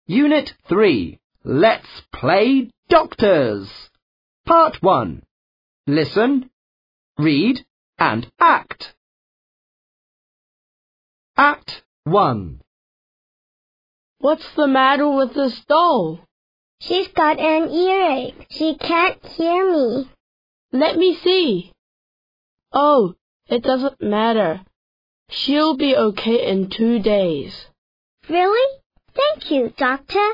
Unit 3. Let's play doctors. Part 1. Listen, read, and act. Act 1. What's the matter with this doll? She's got an earache. She can't hear me. Let me see. Oh, it doesn't matter. She'll be okay in 2 days. Really? Thank you, Doctor.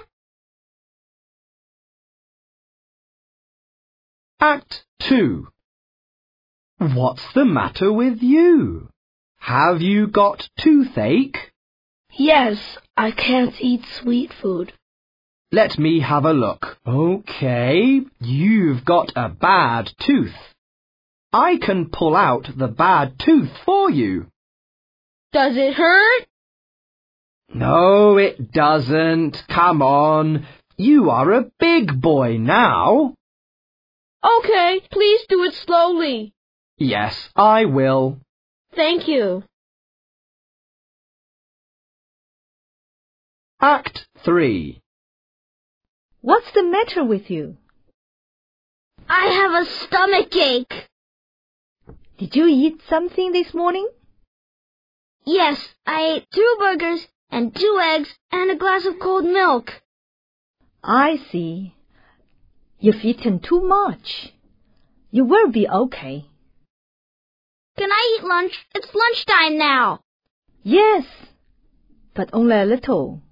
Act 2. What's the matter with you? Have you got toothache? Yes, I can't eat sweet food. Let me have a look. Okay, you've got a bad tooth. I can pull out the bad tooth for you. Does it hurt? No, it doesn't. Come on. You are a big boy now. Okay, please do it slowly. Yes, I will. Thank you. Act 3. What's the matter with you? I have a stomachache. Did you eat something this morning? Yes, I ate 2 burgers and 2 eggs and a glass of cold milk. I see. You've eaten too much. You will be okay. Can I eat lunch? It's lunchtime now. Yes, but only a little.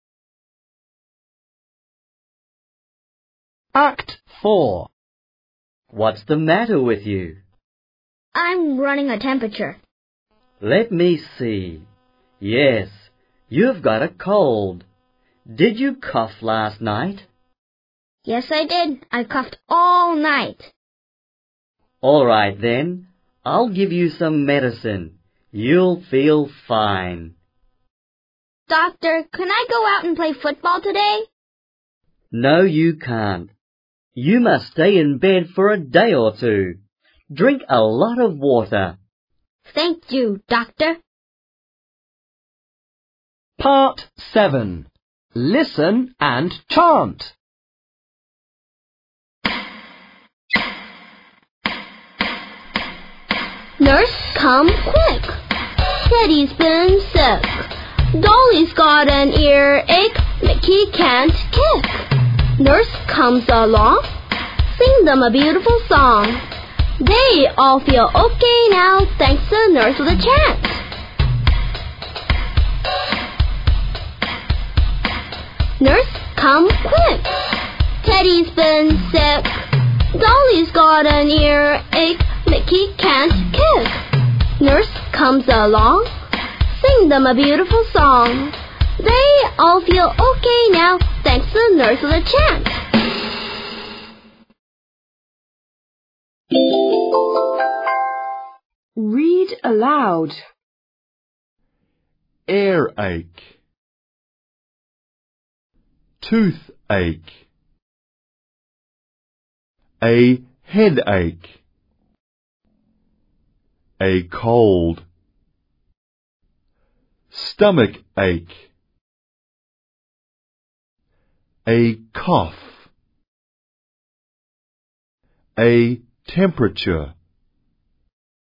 Act 4. What's the matter with you? I'm running a temperature. Let me see. Yes, you've got a cold. Did you cough last night? Yes, I did. I coughed all night. All right then. I'll give you some medicine. You'll feel fine. Doctor, can I go out and play football today? No, you can't. You must stay in bed for a day or 2. Drink a lot of water. Thank you, Doctor. Part 7. Listen and chant. Nurse, come quick. Teddy's been sick. Dolly's got an earache. Mickey can't kick. Nurse comes along. Sing them a beautiful song. They all feel okay now, thanks to Nurse with a chant. Nurse, come quick. Teddy's been sick. Dolly's got an earache. Mickey can't kick. Nurse comes along. Sing them a beautiful song. They all feel okay now, thanks to Nurse with a chant. Read aloud. Earache, toothache, a headache, a cold, stomach ache, a cough, a temperature.